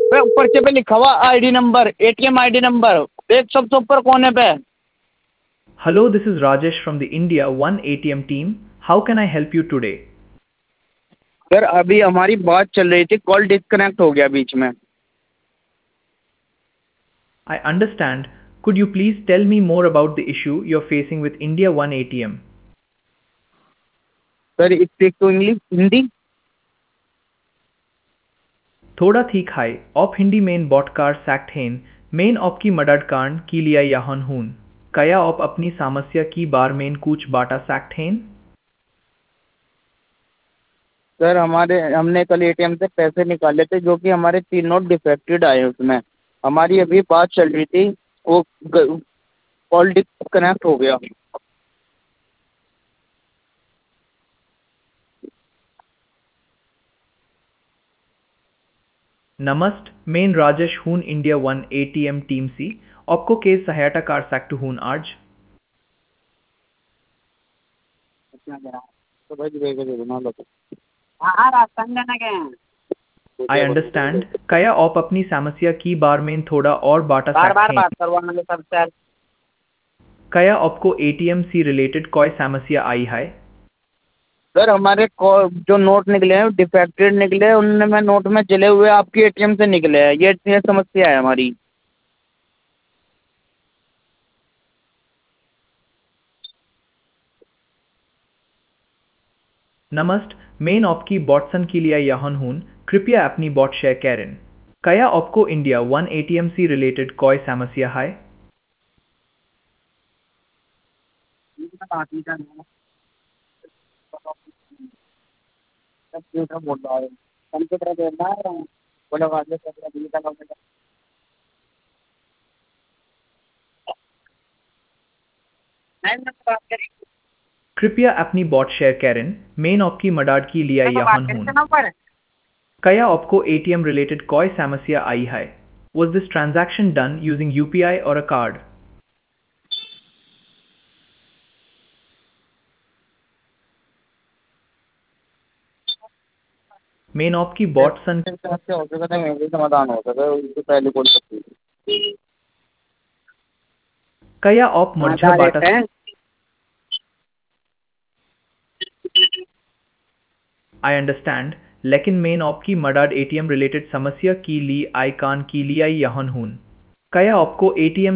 पे पर्चे पे लिखा हुआ ID number, ATM ID number, देख सबसे ऊपर कोने पे। Hello, this is Rajesh from the India One ATM team. How can I help you today? Sir अभी हमारी बात चल रही थी, कॉल डिस्कनेक्ट हो गया बीच में। I understand. Could you please tell me more about the issue you're facing with India One ATM? Sir speak to English, Hindi. थोड़ा ठीक है आप हिंदी मेन बॉटकार सैक्ट हैं मेन आपकी मदद कान की लिया यहन हून कया आप अपनी समस्या की बार मेन कुछ बाटा सैक्ट हैं? सर हमने कल एटीएम से पैसे निकाले थे, जो कि हमारे 3 नोट डिफेक्टेड आए उसमें। हमारी अभी बात चल रही थी, वो कॉल डिस्कनेक्ट हो गया। नमस्त मेन राजेश हून इंडिया वन एटीएम टीम सी आपको केस सहायता कर सकते हून आज। तो भाई देखो देखो ना लो। हाँ हाँ, राजस्थान जाना क्या है? आई अंडरस्टैंड कया आप अपनी समस्या की बार में थोड़ा और बाटा बार सकते बार हैं? बात करवाने सबसे। कया आपको एटीएम से रिलेटेड कोई समस्या आई है? सर हमारे जो नोट निकले हैं डिफेक्टेड निकले हैं, उनमें नोट में जले हुए आपकी एटीएम से निकले हैं। ये समस्या है हमारी। नमस्त मेन आपकी बॉटसन के लिए यहन हून कृपया अपनी बॉट शेयर करें। कया आपको इंडिया वन एटीएम से रिलेटेड कोई समस्या है? कंप्यूटर बोल रहा है, कंप्यूटर बोल रहा है, बोलो आगे से। बात करें कृपया अपनी बॉट शेयर करें मेन आपकी मदद की लिए तो बात यहन करें हून नंबर। कया आपको एटीएम रिलेटेड कोई समस्या आई है? Was this transaction done using UPI or a card? मेन आपकी बॉटसन समस्या हो सके तो मेरे समाधान हो सके उससे पहले बोल सकती है। कया आप हाँ मध्य बाटा डायरेक्ट है। आई अंडरस्टैंड लेकिन मेन आपकी मदद एटीएम रिलेटेड समस्या की लिए आइकान की लिए यहन हून कया आपको एटीएम